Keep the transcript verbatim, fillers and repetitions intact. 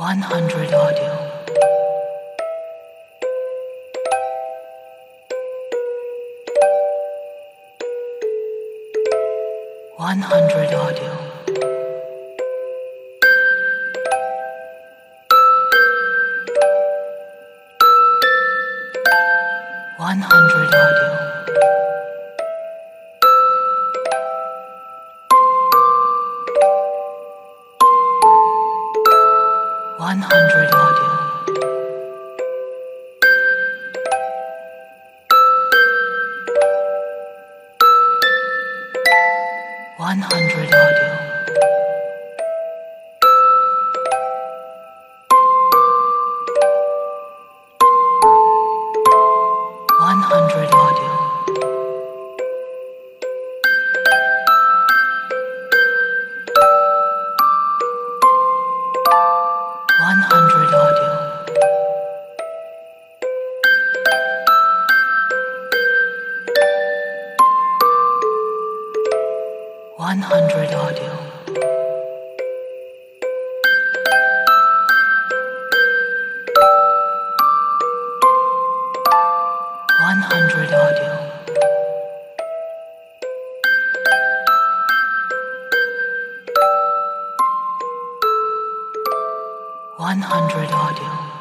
one hundred audio. one hundred audio. one hundred audio. one hundred audio. one hundred audio. one hundred audio. one hundred audio. one hundred audio. one hundred audio. one hundred audio.